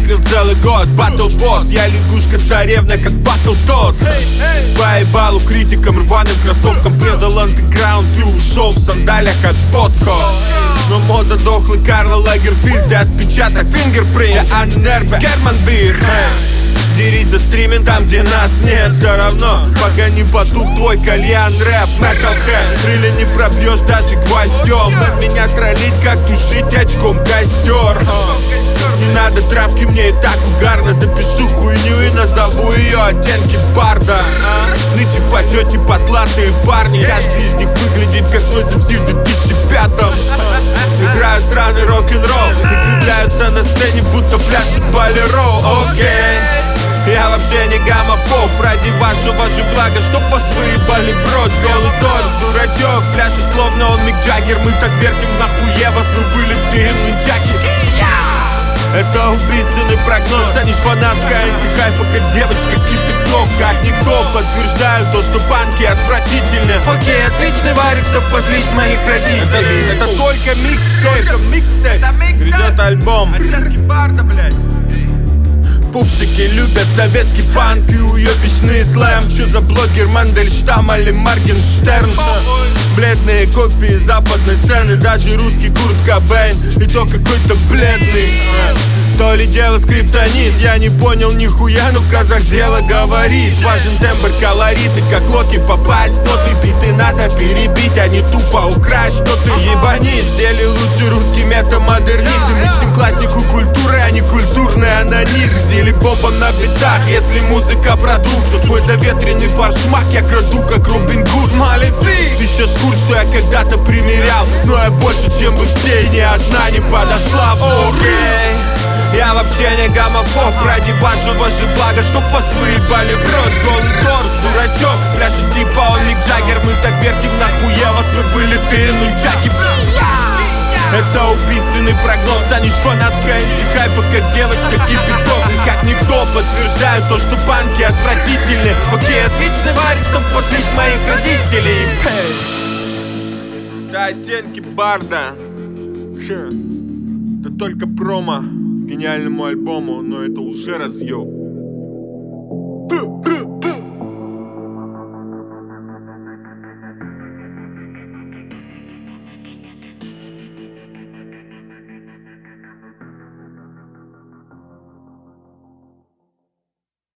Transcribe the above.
Выпил целый год, батл босс. Я лягушка-царевна, как батл тот. Поебал у критикам, рваным кроссовкам. Предал андеграунд и ушел в сандалях от Боско. Но мода дохлый Карл Лагерфильд и отпечаток фингерпринт. Я Аннербе, Герман Вир. Дерись за стриминг там, где нас нет. Все равно, пока не потух твой кальян рэп. Metalhead, крылья не пробьешь даже гвоздем. Над меня троллить, как тушить очком костер. Не надо травки, мне и так угарно. Запишу хуйню и назову ее оттенки барда. Нынче в почете потлатые парни. Каждый из них выглядит как мой МС в 2005-м. Играют сраный рок-н-ролл и кривляются на сцене, будто пляшет болеро. Окей, я вообще не гомофоб. Ради вашего же блага, чтоб вас выебали в рот. Голый торс, дурачок, пляшет словно он Мик Джаггер. Мы так вертим нахуе вас, вы вылитые нунчаки. Это убийственный прогноз. Станешь фанаткой антихайпа, как девочка кипяток. Как никто подтверждаю то, что панки отвратительны. Окей, отличный варик, чтоб позлить моих родителей. Это только микстейп. Грядет альбом Барда, блядь. Пупсики любят советский панк и уебищный слэм. Чё за блогер Мандельштам или Моргенштерн? Бледные копии западной сцены. Даже русский Курт Кобейн, и то какой-то бледный. То ли дело скриптонит, я не понял нихуя, но казах дело говорит. Важен тембр, колориты, как Локи попасть. Ноты биты надо перебить, а не тупо украсть. Что ты ебанись, сделай лучше русский метамодернист. Мы мечтим классику культуры, а не культурный анонизм. Зили Боба на битах, если музыка продукт, то твой заветренный фаршмак я краду, как Робин Гуд. Малефик, тысяча шкур, что я когда-то примерял, но я больше, чем вы все, и ни одна не подошла. Окей, я вообще не гомофоб. Ради вашего же блага, чтоб вас выебали в рот. Голый торс, дурачок, пляшет типа он Мик Джаггер. Мы так вертим нахуе вас, вы вылитые нунчаки. Это убийственный прогноз. Станешь фанаткой антихайпа, как девочка кипяток. Как никто подтверждаю то, что панки отвратительны. Окей, отличный варик, чтоб позлить моих родителей. Да, оттенки Барда. Это только промо к гениальному альбому, но это уже разъёб.